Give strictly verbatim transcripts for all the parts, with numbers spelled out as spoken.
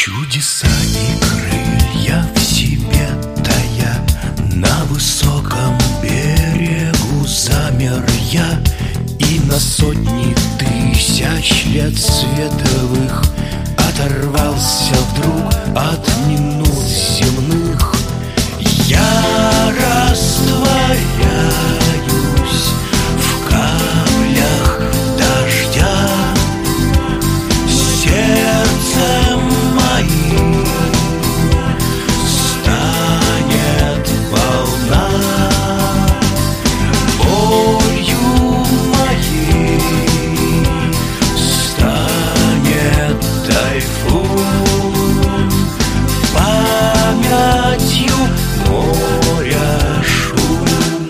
Чудеса и крылья в себе тая, на высоком берегу замер я, и на сотни тысяч лет световых оторвался вдруг от минут земных. Я растворяюсь в каплях дождя, сердце моим станет волна, болью моей станет тайфун, памятью моря шум.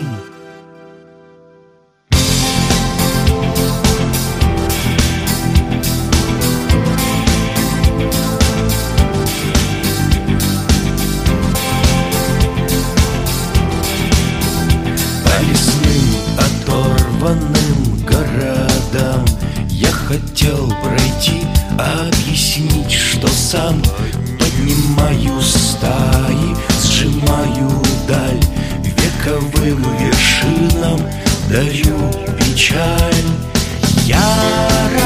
По лесным оторванным городам я хотел пройти, объяснить, что сам поднимаю стаи, сжимаю даль, вековым вершинам дарю печаль. Я